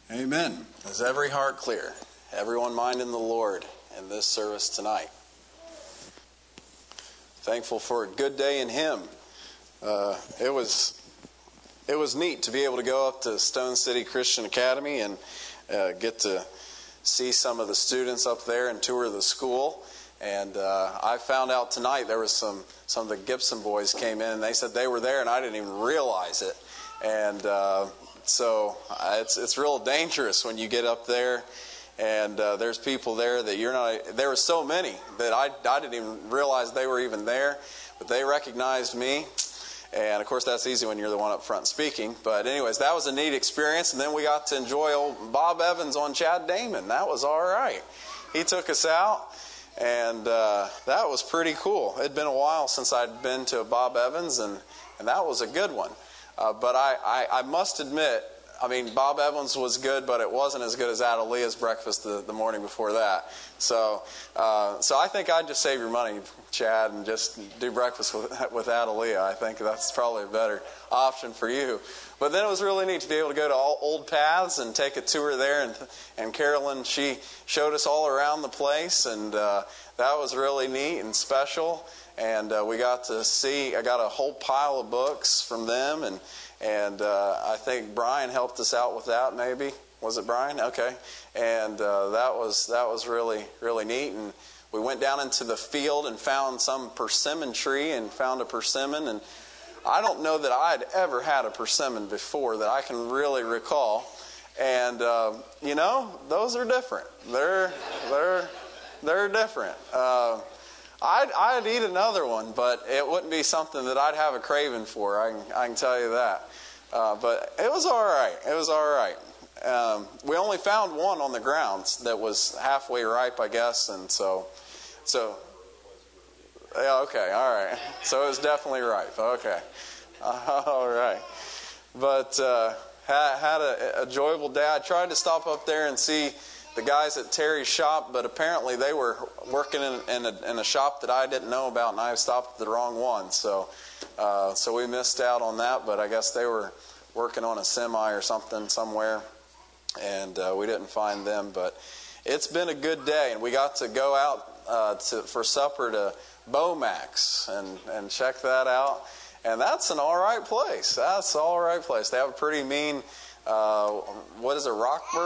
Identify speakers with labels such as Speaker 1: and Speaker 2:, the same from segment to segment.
Speaker 1: Amen.
Speaker 2: Is every heart clear? Everyone minding the Lord in this service tonight? Thankful for a good day in Him. It was neat to be able to go up to Stone City Christian Academy and get to see some of the students up there and tour the school. And I found out tonight there was some of the Gibson boys came in and they said they were there and I didn't even realize it. And so it's real dangerous when you get up there and there's people there that you're not. There were so many that I didn't even realize they were even there, but they recognized me. And of course that's easy when you're the one up front speaking. But anyways, that was a neat experience. And then we got to enjoy old Bob Evans on Chad Damon. That was all right. He took us out. And that was pretty cool. It had been a while since I'd been to a Bob Evans, and that was a good one. But I must admit, I mean, Bob Evans was good, but it wasn't as good as Adelia's breakfast the morning before that. So I think I'd just save your money, Chad, and just do breakfast with Adelia. I think that's probably a better option for you. But then it was really neat to be able to go to Old Paths and take a tour there. And Carolyn, she showed us all around the place, and that was really neat and special. And we got to see, I got a whole pile of books from them, and I think Brian helped us out with that, maybe. Was it Brian? Okay. And that was really, really neat. And we went down into the field and found some persimmon tree and found a persimmon. And I don't know that I'd ever had a persimmon before that I can really recall. And, those are different. They're different. I'd eat another one, but it wouldn't be something that I'd have a craving for. I can tell you that. But it was all right. It was all right. We only found one on the grounds that was halfway ripe, I guess, and so yeah, okay, all right. So it was definitely ripe. Okay, all right. But had a enjoyable day. I tried to stop up there and see the guys at Terry's shop, but apparently they were working in a shop that I didn't know about, and I stopped at the wrong one. So we missed out on that, but I guess they were working on a semi or something somewhere, and we didn't find them. But it's been a good day, and we got to go out for supper to Bomax and check that out. And that's an all right place. That's an all right place. They have a pretty mean, what is it,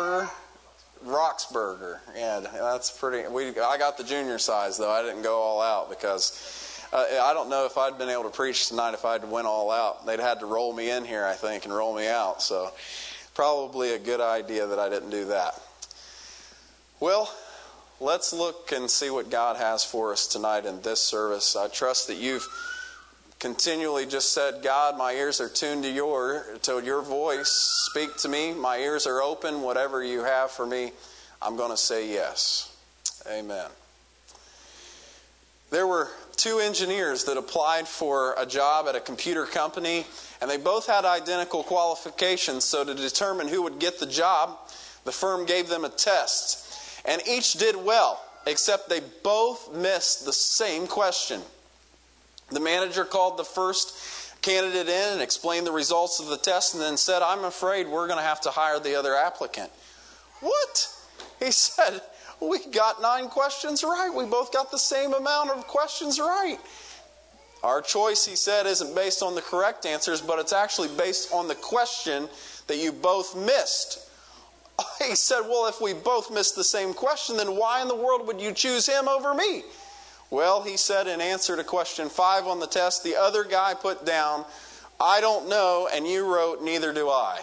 Speaker 2: Roxburger. Yeah, that's pretty. I got the junior size, though. I didn't go all out because I don't know if I'd been able to preach tonight if I'd went all out. They'd had to roll me in here, I think, and roll me out. So probably a good idea that I didn't do that. Well, let's look and see what God has for us tonight in this service. I trust that you've continually just said, God, my ears are tuned to your voice. Speak to me. My ears are open. Whatever you have for me, I'm going to say yes. Amen. There were two engineers that applied for a job at a computer company, and they both had identical qualifications. So to determine who would get the job, the firm gave them a test. And each did well, except they both missed the same question. The manager called the first candidate in and explained the results of the test and then said, I'm afraid we're going to have to hire the other applicant. What? He said, we got 9 questions right. We both got the same amount of questions right. Our choice, he said, isn't based on the correct answers, but it's actually based on the question that you both missed. He said, well, if we both missed the same question, then why in the world would you choose him over me? Well, he said in answer to question 5 on the test, the other guy put down, I don't know, and you wrote, neither do I.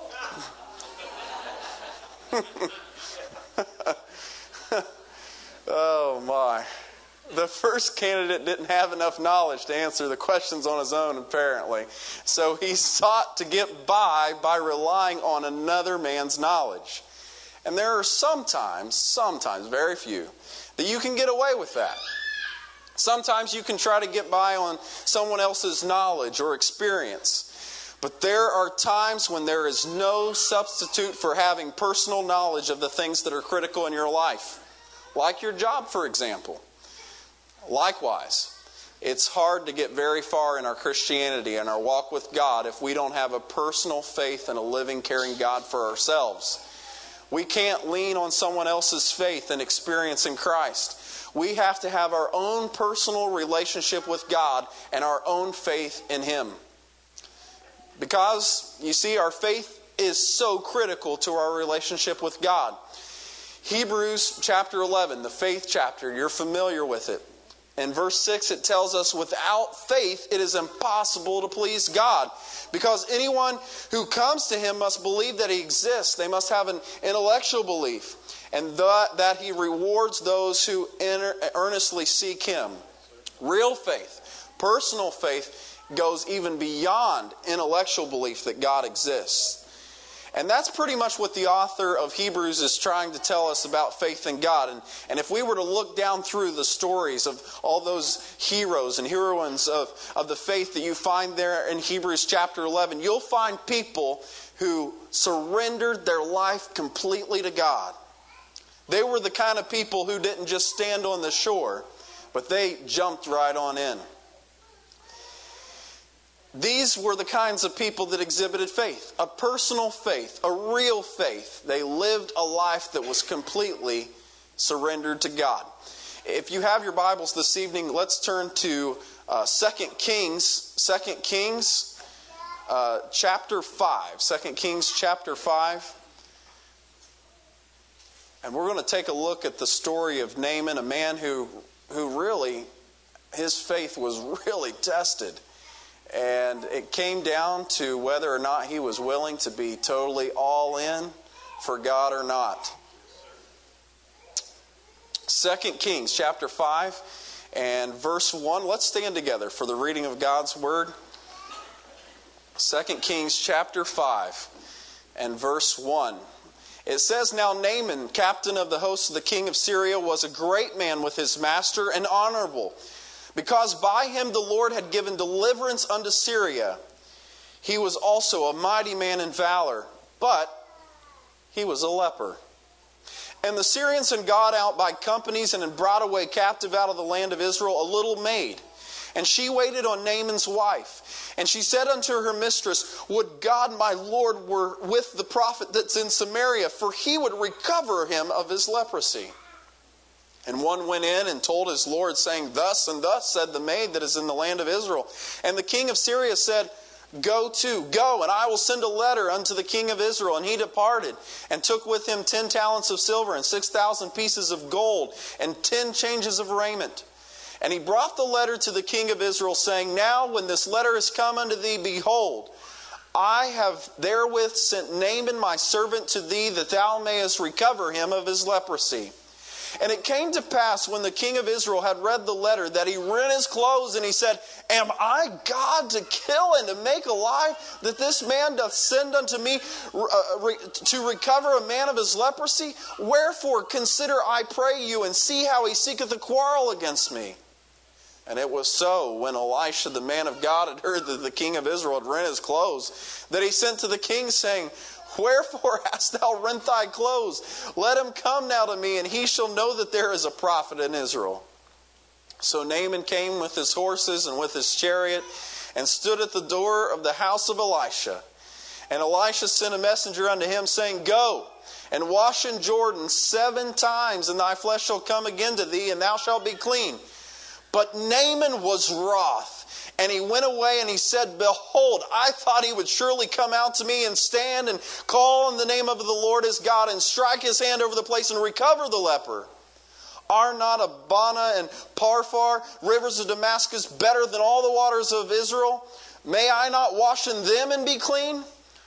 Speaker 2: Oh, my. The first candidate didn't have enough knowledge to answer the questions on his own, apparently. So he sought to get by relying on another man's knowledge. And there are sometimes, very few, that you can get away with that. Sometimes you can try to get by on someone else's knowledge or experience. But there are times when there is no substitute for having personal knowledge of the things that are critical in your life. Like your job, for example. Likewise, it's hard to get very far in our Christianity and our walk with God if we don't have a personal faith and a living, caring God for ourselves. We can't lean on someone else's faith and experience in Christ. We have to have our own personal relationship with God and our own faith in Him. Because, you see, our faith is so critical to our relationship with God. Hebrews chapter 11, the faith chapter, you're familiar with it. In verse 6 it tells us, without faith it is impossible to please God. Because anyone who comes to Him must believe that He exists. They must have an intellectual belief. And that He rewards those who earnestly seek Him. Real faith, personal faith, goes even beyond intellectual belief that God exists. And that's pretty much what the author of Hebrews is trying to tell us about faith in God. And if we were to look down through the stories of all those heroes and heroines of the faith that you find there in Hebrews chapter 11, you'll find people who surrendered their life completely to God. They were the kind of people who didn't just stand on the shore, but they jumped right on in. These were the kinds of people that exhibited faith, a personal faith, a real faith. They lived a life that was completely surrendered to God. If you have your Bibles this evening, let's turn to 2 Kings chapter 5. 2 Kings chapter 5. And we're going to take a look at the story of Naaman, a man who really, his faith was really tested. And it came down to whether or not he was willing to be totally all in for God or not. 2 Kings chapter 5 and verse 1. Let's stand together for the reading of God's Word. 2 Kings chapter 5 and verse 1. It says, Now Naaman, captain of the host of the king of Syria, was a great man with his master and honorable, because by him the Lord had given deliverance unto Syria. He was also a mighty man in valor, but he was a leper. And the Syrians had gone out by companies and had brought away captive out of the land of Israel a little maid. And she waited on Naaman's wife. And she said unto her mistress, Would God my Lord were with the prophet that's in Samaria, for he would recover him of his leprosy. And one went in and told his Lord, saying, Thus and thus said the maid that is in the land of Israel. And the king of Syria said, Go, and I will send a letter unto the king of Israel. And he departed, and took with him 10 talents of silver, and 6,000 pieces of gold, and 10 changes of raiment. And he brought the letter to the king of Israel, saying, Now when this letter is come unto thee, behold, I have therewith sent Naaman my servant to thee, that thou mayest recover him of his leprosy. And it came to pass, when the king of Israel had read the letter, that he rent his clothes, and he said, Am I God to kill and to make alive, that this man doth send unto me to recover a man of his leprosy? Wherefore consider, I pray you, and see how he seeketh a quarrel against me. And it was so, when Elisha the man of God had heard that the king of Israel had rent his clothes, that he sent to the king, saying, Wherefore hast thou rent thy clothes? Let him come now to me, and he shall know that there is a prophet in Israel. So Naaman came with his horses and with his chariot, and stood at the door of the house of Elisha. And Elisha sent a messenger unto him, saying, Go, and wash in Jordan 7 times, and thy flesh shall come again to thee, and thou shalt be clean. But Naaman was wroth. And he went away and he said, Behold, I thought he would surely come out to me and stand and call on the name of the Lord his God and strike his hand over the place and recover the leper. Are not Abana and Parphar, rivers of Damascus, better than all the waters of Israel? May I not wash in them and be clean?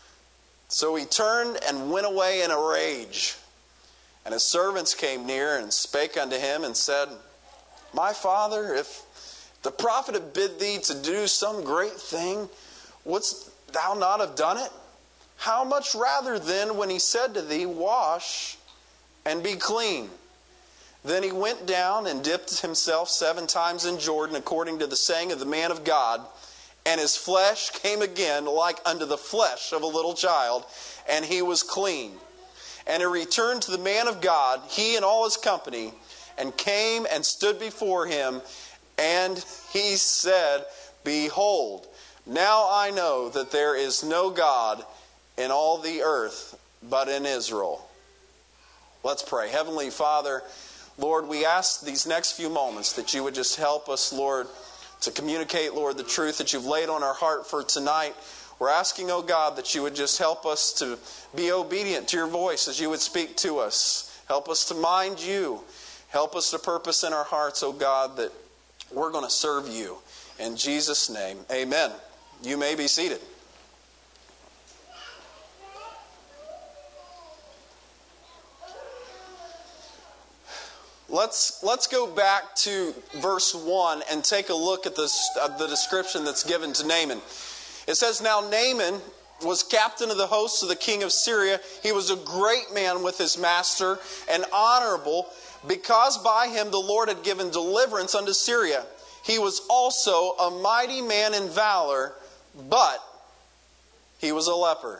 Speaker 2: So he turned and went away in a rage. And his servants came near and spake unto him and said, My father, if the prophet had bid thee to do some great thing, wouldst thou not have done it? How much rather then when he said to thee, Wash and be clean? Then he went down and dipped himself 7 times in Jordan, according to the saying of the man of God, and his flesh came again like unto the flesh of a little child, and he was clean. And he returned to the man of God, he and all his company, and came and stood before him. And he said, Behold, now I know that there is no God in all the earth but in Israel. Let's pray. Heavenly Father, Lord, we ask these next few moments that you would just help us, Lord, to communicate, Lord, the truth that you've laid on our heart for tonight. We're asking, oh God, that you would just help us to be obedient to your voice as you would speak to us. Help us to mind you. Help us to purpose in our hearts, oh God, that we're going to serve you. In Jesus' name, amen. You may be seated. Let's go back to verse 1 and take a look at the description that's given to Naaman. It says, "Now Naaman was captain of the hosts of the king of Syria. He was a great man with his master and honorable, because by him the Lord had given deliverance unto Syria. He was also a mighty man in valor, but he was a leper."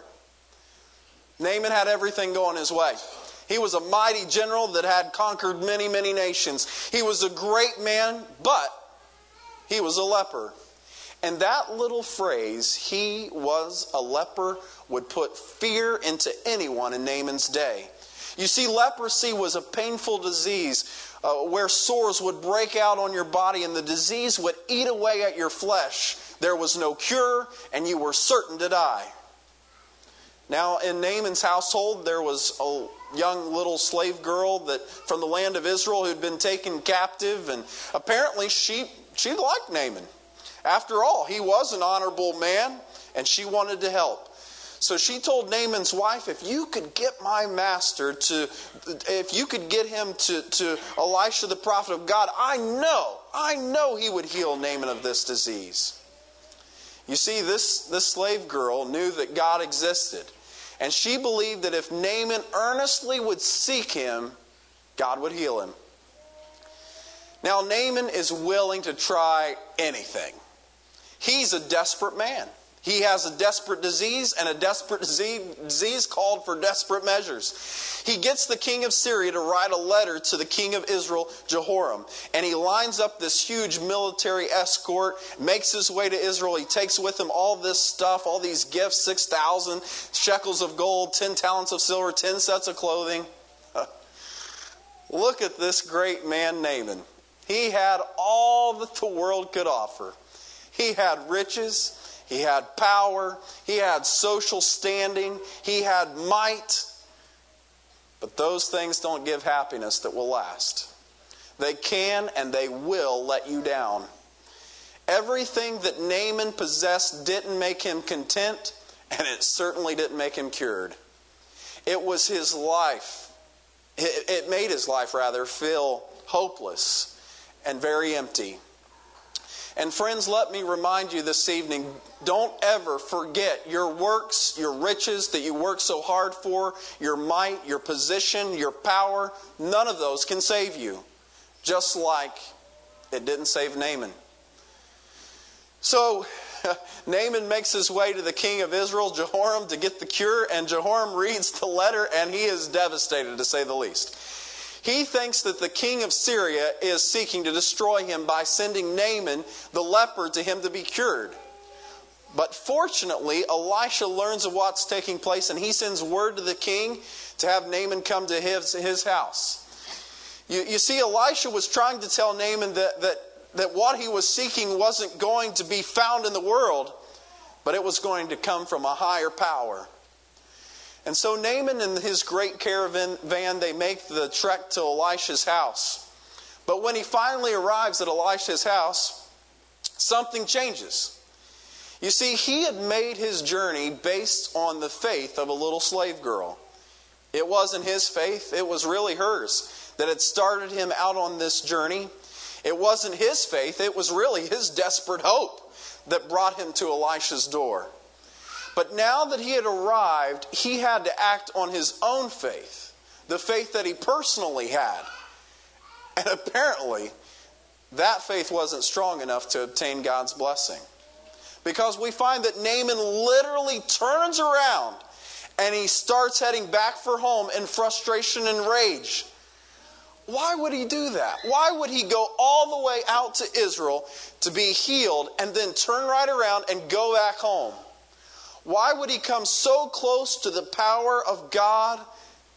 Speaker 2: Naaman had everything going his way. He was a mighty general that had conquered many, many nations. He was a great man, but he was a leper. And that little phrase, "he was a leper," would put fear into anyone in Naaman's day. You see, leprosy was a painful disease where sores would break out on your body and the disease would eat away at your flesh. There was no cure and you were certain to die. Now, in Naaman's household, there was a young little slave girl that from the land of Israel who'd been taken captive, and apparently she liked Naaman. After all, he was an honorable man, and she wanted to help. So she told Naaman's wife, if you could get my master if you could get him to Elisha the prophet of God, I know he would heal Naaman of this disease. You see, this slave girl knew that God existed. And she believed that if Naaman earnestly would seek him, God would heal him. Now, Naaman is willing to try anything. He's a desperate man. He has a desperate disease, and a desperate disease called for desperate measures. He gets the king of Syria to write a letter to the king of Israel, Jehoram. And he lines up this huge military escort, makes his way to Israel. He takes with him all this stuff, all these gifts, 6,000 shekels of gold, 10 talents of silver, 10 sets of clothing. Look at this great man, Naaman. He had all that the world could offer. He had riches. He had power, he had social standing, he had might. But those things don't give happiness that will last. They can and they will let you down. Everything that Naaman possessed didn't make him content, and it certainly didn't make him cured. It was his life. It made his life, rather, feel hopeless and very empty. And friends, let me remind you this evening, don't ever forget your works, your riches that you work so hard for, your might, your position, your power. None of those can save you. Just like it didn't save Naaman. So Naaman makes his way to the king of Israel, Jehoram, to get the cure. And Jehoram reads the letter and he is devastated, to say the least. He thinks that the king of Syria is seeking to destroy him by sending Naaman, the leper, to him to be cured. But fortunately, Elisha learns of what's taking place, and he sends word to the king to have Naaman come to his house. You see, Elisha was trying to tell Naaman that what he was seeking wasn't going to be found in the world, but it was going to come from a higher power. And so Naaman and his great caravan, they make the trek to Elisha's house. But when he finally arrives at Elisha's house, something changes. You see, he had made his journey based on the faith of a little slave girl. It wasn't his faith, it was really hers that had started him out on this journey. It wasn't his faith, it was really his desperate hope that brought him to Elisha's door. But now that he had arrived, he had to act on his own faith, the faith that he personally had. And apparently, that faith wasn't strong enough to obtain God's blessing. Because we find that Naaman literally turns around and he starts heading back for home in frustration and rage. Why would he do that? Why would he go all the way out to Israel to be healed and then turn right around and go back home? Why would he come so close to the power of God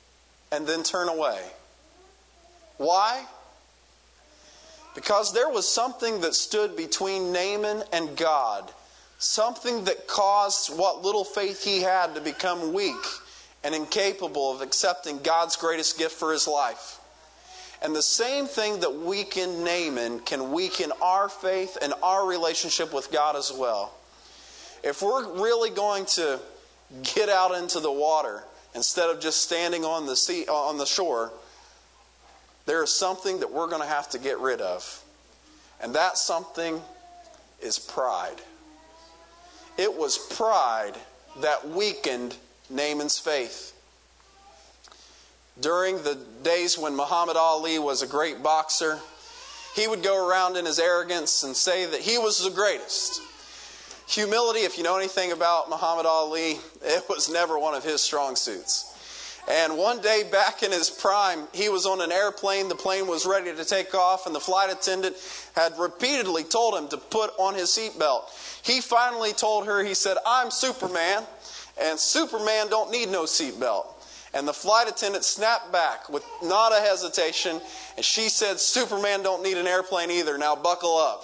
Speaker 2: and then turn away. Why? Because there was something that stood between Naaman and God. Something that caused what little faith he had to become weak and incapable of accepting God's greatest gift for his life. And the same thing that weakened Naaman can weaken our faith and our relationship with God as well. If we're really going to get out into the water instead of just standing on the shore, there is something that we're going to have to get rid of. And that something is pride. It was pride that weakened Naaman's faith. During the days when Muhammad Ali was a great boxer, he would go around in his arrogance and say that he was the greatest. Humility, if you know anything about Muhammad Ali, it was never one of his strong suits. And one day back in his prime, he was on an airplane. The plane was ready to take off, and the flight attendant had repeatedly told him to put on his seatbelt. He finally told her, he said, "I'm Superman, and Superman don't need no seatbelt." And the flight attendant snapped back with not a hesitation, and she said, "Superman don't need an airplane either. Now buckle up."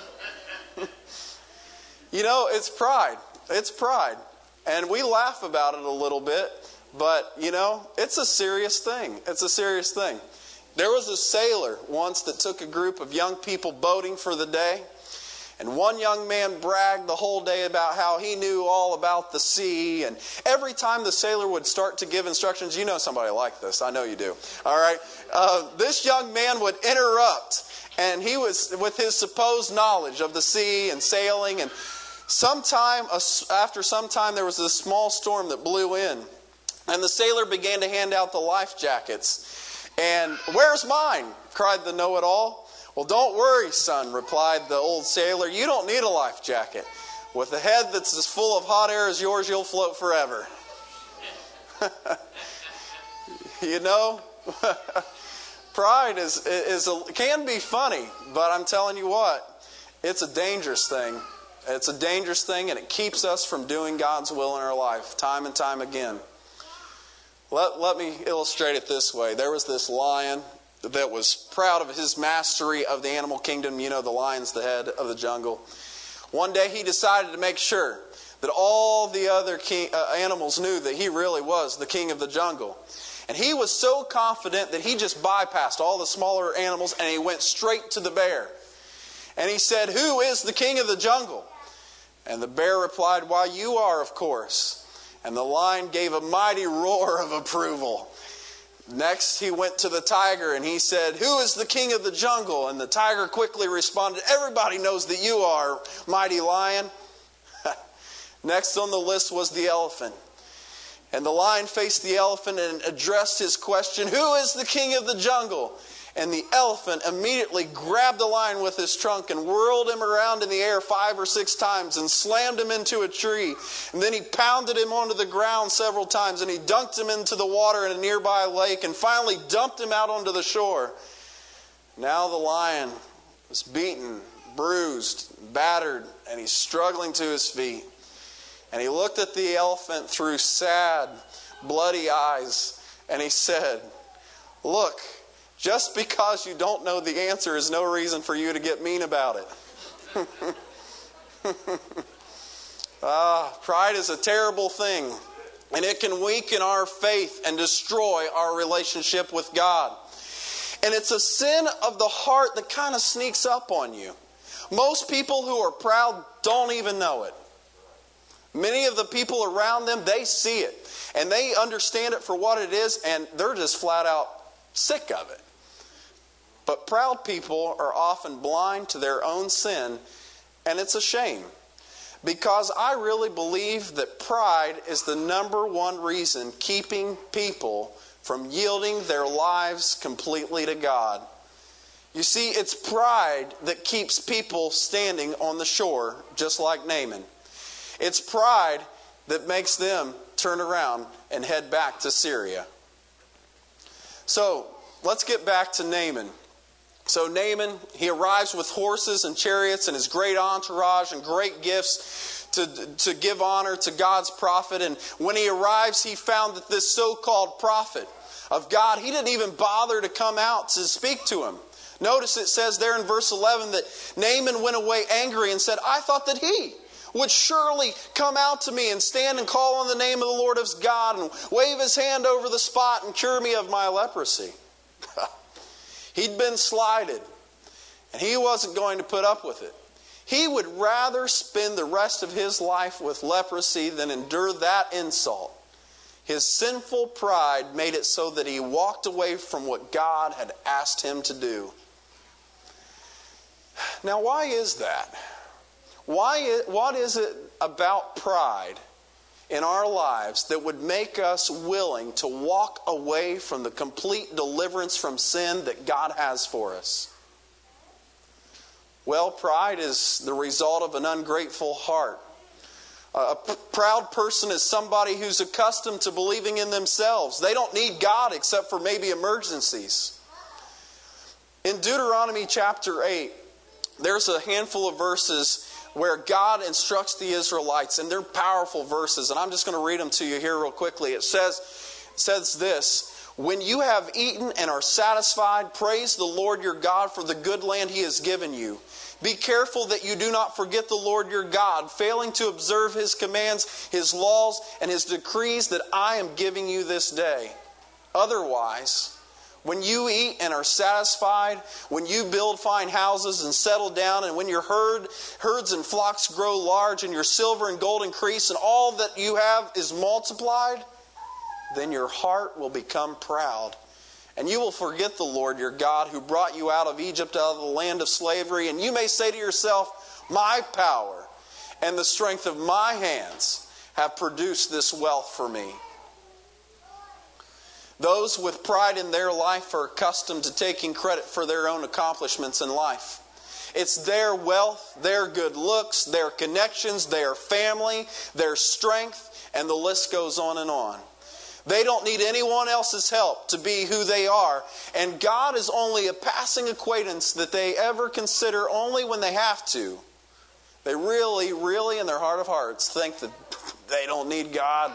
Speaker 2: You know, it's pride. It's pride. And we laugh about it a little bit. But, you know, it's a serious thing. It's a serious thing. There was a sailor once that took a group of young people boating for the day. And one young man bragged the whole day about how he knew all about the sea. And every time the sailor would start to give instructions, you know somebody like this. I know you do. All right. This young man would interrupt. And he was, with his supposed knowledge of the sea and sailing. And after some time, there was this small storm that blew in. And the sailor began to hand out the life jackets. And, "Where's mine?" cried the know-it-all. "Well, don't worry, son," replied the old sailor. "You don't need a life jacket. With a head that's as full of hot air as yours, you'll float forever." You know, pride can be funny, but I'm telling you what, it's a dangerous thing. It's a dangerous thing, and it keeps us from doing God's will in our life time and time again. Let me illustrate it this way. There was this lion that was proud of his mastery of the animal kingdom. You know, the lion's the head of the jungle. One day he decided to make sure that all the other animals knew that he really was the king of the jungle. And he was so confident that he just bypassed all the smaller animals and he went straight to the bear. And he said, "Who is the king of the jungle?" And the bear replied, "Why, you are, of course." And the lion gave a mighty roar of approval. Next, he went to the tiger and he said, "Who is the king of the jungle?" And the tiger quickly responded, "Everybody knows that you are, mighty lion." Next on the list was the elephant. And the lion faced the elephant and addressed his question, "Who is the king of the jungle?" And the elephant immediately grabbed the lion with his trunk and whirled him around in the air 5 or 6 times and slammed him into a tree. And then he pounded him onto the ground several times and he dunked him into the water in a nearby lake and finally dumped him out onto the shore. Now the lion was beaten, bruised, battered, and he's struggling to his feet. And he looked at the elephant through sad, bloody eyes and he said, "Look, just because you don't know the answer is no reason for you to get mean about it." Pride is a terrible thing, and it can weaken our faith and destroy our relationship with God. And it's a sin of the heart that kind of sneaks up on you. Most people who are proud don't even know it. Many of the people around them, they see it, and they understand it for what it is, and they're just flat out sick of it. But proud people are often blind to their own sin, and it's a shame. Because I really believe that pride is the number one reason keeping people from yielding their lives completely to God. You see, it's pride that keeps people standing on the shore, just like Naaman. It's pride that makes them turn around and head back to Syria. So, let's get back to Naaman. So Naaman, he arrives with horses and chariots and his great entourage and great gifts to give honor to God's prophet. And when he arrives, he found that this so-called prophet of God, he didn't even bother to come out to speak to him. Notice it says there in verse 11 that Naaman went away angry and said, I thought that he would surely come out to me and stand and call on the name of the Lord his God and wave his hand over the spot and cure me of my leprosy. He'd been slighted, and he wasn't going to put up with it. He would rather spend the rest of his life with leprosy than endure that insult. His sinful pride made it so that he walked away from what God had asked him to do. Now, why is that? What is it about pride in our lives that would make us willing to walk away from the complete deliverance from sin that God has for us? Well, pride is the result of an ungrateful heart. A proud person is somebody who's accustomed to believing in themselves. They don't need God except for maybe emergencies. In Deuteronomy chapter 8, there's a handful of verses where God instructs the Israelites, and they're powerful verses, and I'm just going to read them to you here real quickly. It says this, when you have eaten and are satisfied, praise the Lord your God for the good land he has given you. Be careful that you do not forget the Lord your God, failing to observe his commands, his laws, and his decrees that I am giving you this day. Otherwise, when you eat and are satisfied, when you build fine houses and settle down, and when your herds and flocks grow large, and your silver and gold increase, and all that you have is multiplied, then your heart will become proud. And you will forget the Lord your God who brought you out of Egypt, out of the land of slavery. And you may say to yourself, my power and the strength of my hands have produced this wealth for me. Those with pride in their life are accustomed to taking credit for their own accomplishments in life. It's their wealth, their good looks, their connections, their family, their strength, and the list goes on and on. They don't need anyone else's help to be who they are. And God is only a passing acquaintance that they ever consider only when they have to. They really, really in their heart of hearts think that they don't need God.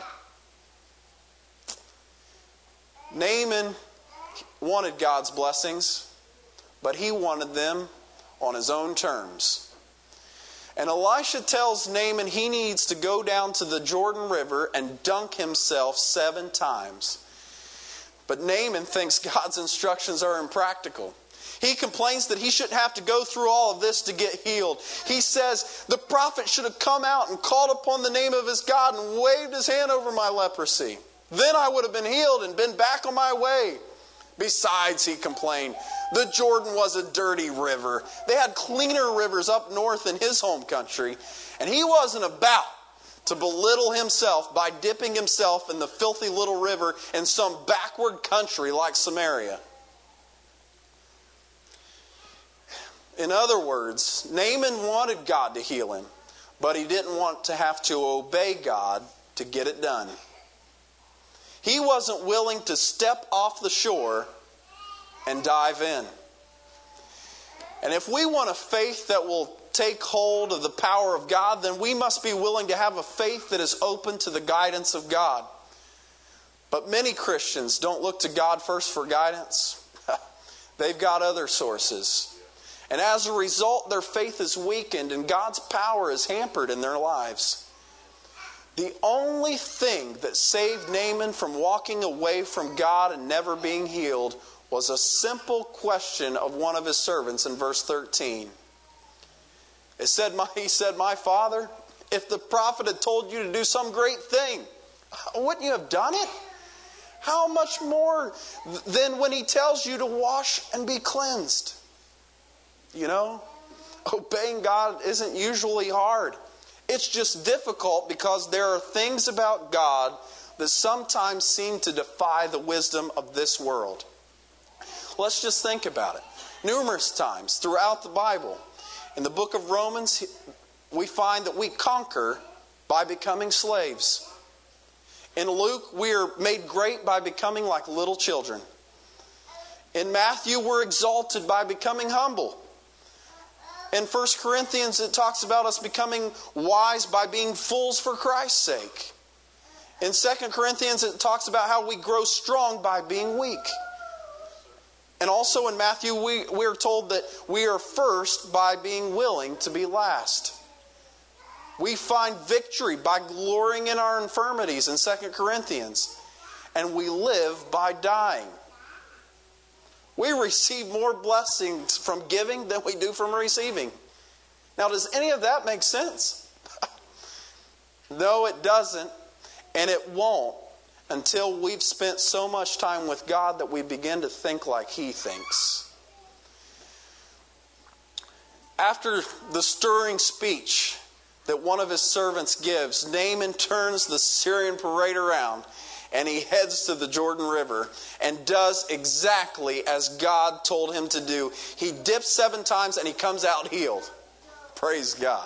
Speaker 2: Naaman wanted God's blessings, but he wanted them on his own terms. And Elisha tells Naaman he needs to go down to the Jordan River and dunk himself 7 times. But Naaman thinks God's instructions are impractical. He complains that he shouldn't have to go through all of this to get healed. He says the prophet should have come out and called upon the name of his God and waved his hand over my leprosy. Then I would have been healed and been back on my way. Besides, he complained, the Jordan was a dirty river. They had cleaner rivers up north in his home country. And he wasn't about to belittle himself by dipping himself in the filthy little river in some backward country like Samaria. In other words, Naaman wanted God to heal him, but he didn't want to have to obey God to get it done. He wasn't willing to step off the shore and dive in. And if we want a faith that will take hold of the power of God, then we must be willing to have a faith that is open to the guidance of God. But many Christians don't look to God first for guidance. They've got other sources. And as a result, their faith is weakened and God's power is hampered in their lives. The only thing that saved Naaman from walking away from God and never being healed was a simple question of one of his servants in verse 13. He said, my father, if the prophet had told you to do some great thing, wouldn't you have done it? How much more than when he tells you to wash and be cleansed? You know, obeying God isn't usually hard. It's just difficult because there are things about God that sometimes seem to defy the wisdom of this world. Let's just think about it. Numerous times throughout the Bible, in the book of Romans, we find that we conquer by becoming slaves. In Luke, we are made great by becoming like little children. In Matthew, we're exalted by becoming humble. In 1 Corinthians, it talks about us becoming wise by being fools for Christ's sake. In 2 Corinthians, it talks about how we grow strong by being weak. And also in Matthew, we are told that we are first by being willing to be last. We find victory by glorying in our infirmities in 2 Corinthians. And we live by dying. We receive more blessings from giving than we do from receiving. Now, does any of that make sense? No, it doesn't. And it won't until we've spent so much time with God that we begin to think like He thinks. After the stirring speech that one of his servants gives, Naaman turns the Syrian parade around and he heads to the Jordan River and does exactly as God told him to do. He dips 7 times and he comes out healed. Praise God.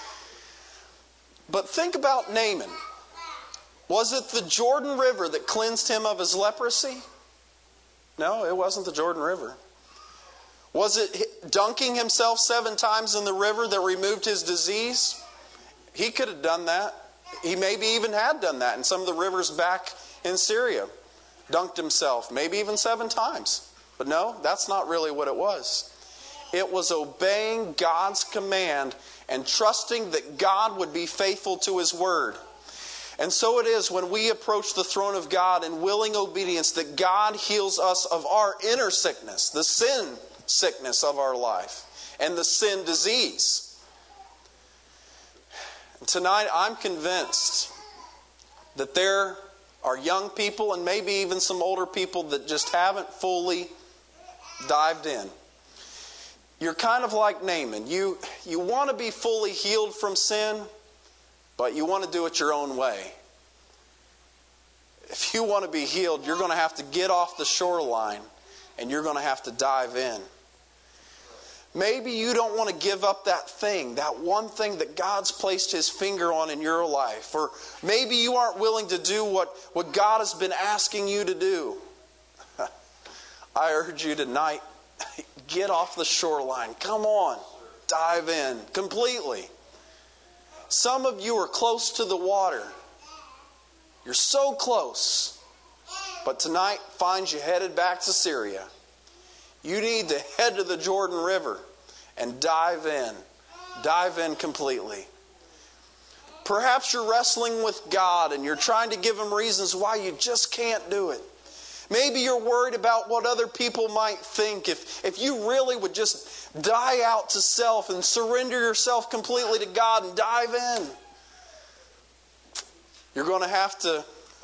Speaker 2: But think about Naaman. Was it the Jordan River that cleansed him of his leprosy? No, it wasn't the Jordan River. Was it dunking himself 7 times in the river that removed his disease? He could have done that. He maybe even had done that in some of the rivers back in Syria. Dunked himself, maybe even 7 times. But no, that's not really what it was. It was obeying God's command and trusting that God would be faithful to His word. And so it is when we approach the throne of God in willing obedience that God heals us of our inner sickness, the sin sickness of our life, and the sin disease. Tonight, I'm convinced that there are young people and maybe even some older people that just haven't fully dived in. You're kind of like Naaman. You want to be fully healed from sin, but you want to do it your own way. If you want to be healed, you're going to have to get off the shoreline and you're going to have to dive in. Maybe you don't want to give up that thing, that one thing that God's placed His finger on in your life. Or maybe you aren't willing to do what God has been asking you to do. I urge you tonight, get off the shoreline. Come on, dive in completely. Some of you are close to the water. You're so close. But tonight finds you headed back to Syria. You need to head to the Jordan River and dive in. Dive in completely. Perhaps you're wrestling with God and you're trying to give Him reasons why you just can't do it. Maybe you're worried about what other people might think. If you really would just die out to self and surrender yourself completely to God and dive in, you're going to have to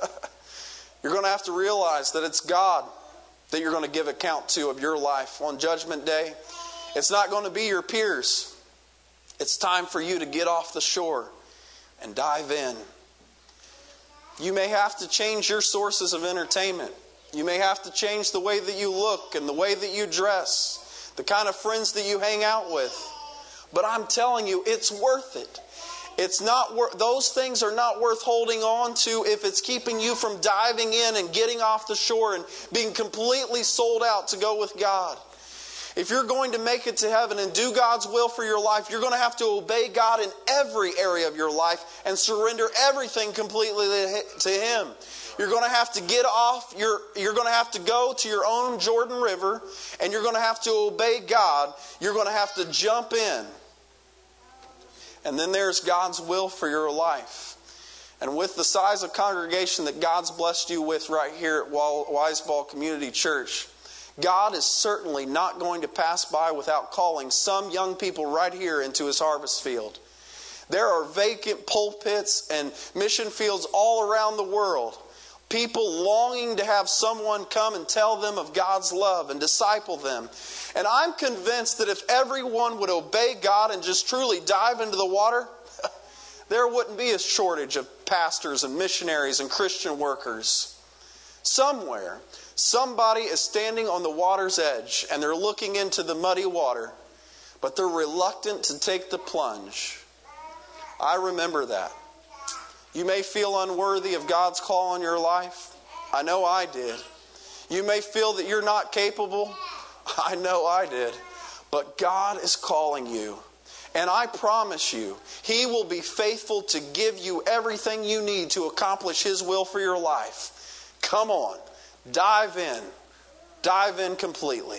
Speaker 2: realize that it's God that you're going to give account to of your life on Judgment Day. It's not going to be your peers. It's time for you to get off the shore and dive in. You may have to change your sources of entertainment. You may have to change the way that you look and the way that you dress, the kind of friends that you hang out with. But I'm telling you, it's worth it. It's not those things are not worth holding on to if it's keeping you from diving in and getting off the shore and being completely sold out to go with God. If you're going to make it to heaven and do God's will for your life, you're going to have to obey God in every area of your life and surrender everything completely to Him. You're going to have to get off, you're going to have to go to your own Jordan River, and you're going to have to obey God. You're going to have to jump in. And then there's God's will for your life. And with the size of congregation that God's blessed you with right here at Wiseball Community Church, God is certainly not going to pass by without calling some young people right here into His harvest field. There are vacant pulpits and mission fields all around the world. People longing to have someone come and tell them of God's love and disciple them. And I'm convinced that if everyone would obey God and just truly dive into the water, there wouldn't be a shortage of pastors and missionaries and Christian workers. Somewhere, somebody is standing on the water's edge and they're looking into the muddy water, but they're reluctant to take the plunge. I remember that. You may feel unworthy of God's call on your life. I know I did. You may feel that you're not capable. I know I did. But God is calling you. And I promise you, He will be faithful to give you everything you need to accomplish His will for your life. Come on. Dive in. Dive in completely.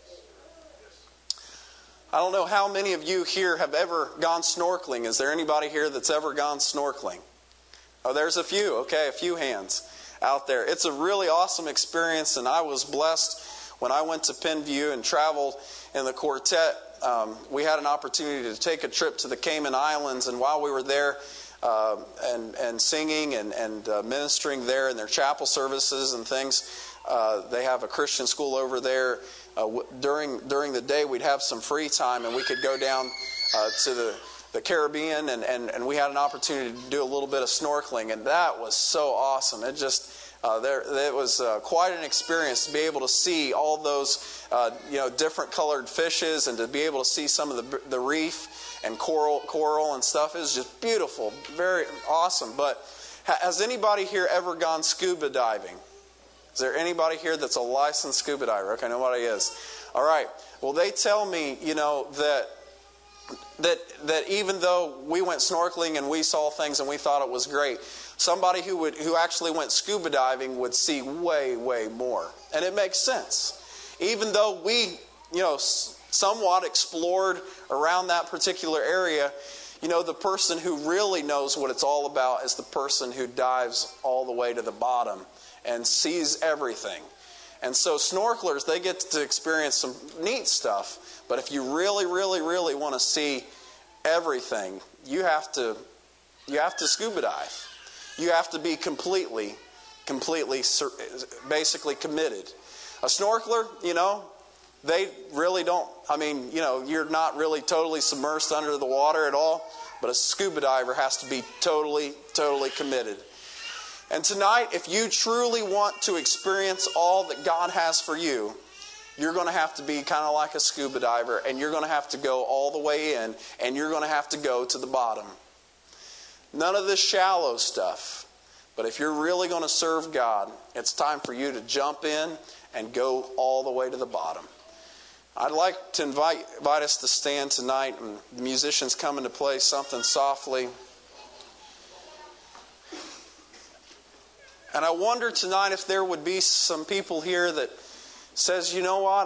Speaker 2: I don't know how many of you here have ever gone snorkeling. Is there anybody here that's ever gone snorkeling? Oh, there's a few. Okay, a few hands out there. It's a really awesome experience, and I was blessed when I went to Penview and traveled in the quartet. We had an opportunity to take a trip to the Cayman Islands, and while we were there and singing and ministering there in their chapel services and things, they have a Christian school over there. During the day, we'd have some free time, and we could go down to the Caribbean, and we had an opportunity to do a little bit of snorkeling, and that was so awesome. It just it was quite an experience to be able to see all those different colored fishes, and to be able to see some of the reef and coral and stuff. It was just beautiful, very awesome. But has anybody here ever gone scuba diving? Is there anybody here that's a licensed scuba diver? Okay, nobody is. All right. Well, they tell me, that even though we went snorkeling and we saw things and we thought it was great, somebody who actually went scuba diving would see way, way more. And it makes sense. Even though we, somewhat explored around that particular area, the person who really knows what it's all about is the person who dives all the way to the bottom and sees everything. And so snorkelers, they get to experience some neat stuff. But if you really, really, really want to see everything, you have to scuba dive. You have to be completely, basically committed. A snorkeler, they really don't, you're not really totally submersed under the water at all. But a scuba diver has to be totally, totally committed. And tonight, if you truly want to experience all that God has for you, you're going to have to be kind of like a scuba diver, and you're going to have to go all the way in, and you're going to have to go to the bottom. None of this shallow stuff. But if you're really going to serve God, it's time for you to jump in and go all the way to the bottom. I'd like to invite us to stand tonight, and the musicians coming to play something softly. And I wonder tonight if there would be some people here that says, you know what,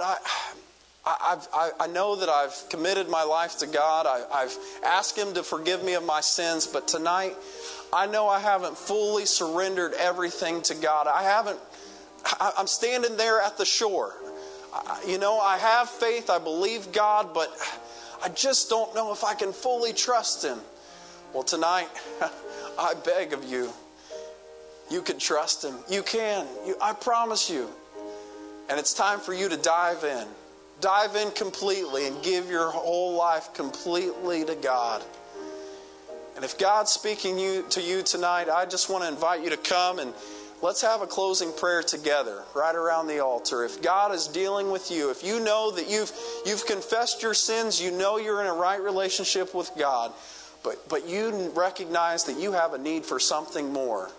Speaker 2: I know that I've committed my life to God. I've asked Him to forgive me of my sins, but tonight I know I haven't fully surrendered everything to God. I'm standing there at the shore. I have faith, I believe God, but I just don't know if I can fully trust Him. Well, tonight, I beg of you, you can trust Him. You can. I promise you. And it's time for you to dive in. Dive in completely and give your whole life completely to God. And if God's speaking to you tonight, I just want to invite you to come and let's have a closing prayer together right around the altar. If God is dealing with you, if you know that you've confessed your sins, you know you're in a right relationship with God, but you recognize that you have a need for something more.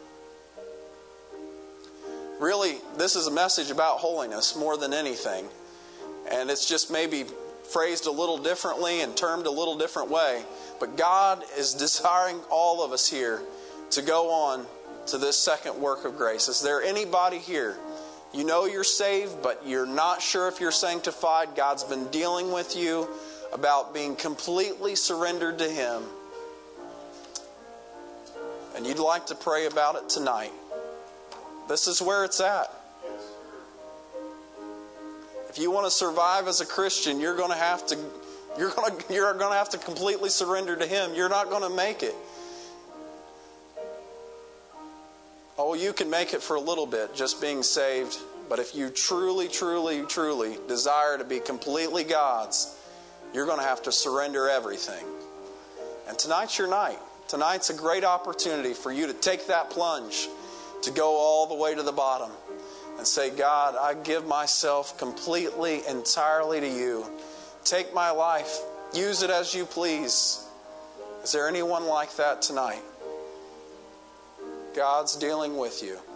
Speaker 2: Really, this is a message about holiness more than anything. And it's just maybe phrased a little differently and termed a little different way. But God is desiring all of us here to go on to this second work of grace. Is there anybody here? You know you're saved, but you're not sure if you're sanctified. God's been dealing with you about being completely surrendered to Him. And you'd like to pray about it tonight. This is where it's at. If you want to survive as a Christian, you're going to have to completely surrender to Him. You're not going to make it. Oh, you can make it for a little bit, just being saved. But if you truly, truly, truly desire to be completely God's, you're going to have to surrender everything. And tonight's your night. Tonight's a great opportunity for you to take that plunge, to go all the way to the bottom and say, God, I give myself completely, entirely to You. Take my life. Use it as You please. Is there anyone like that tonight? God's dealing with you.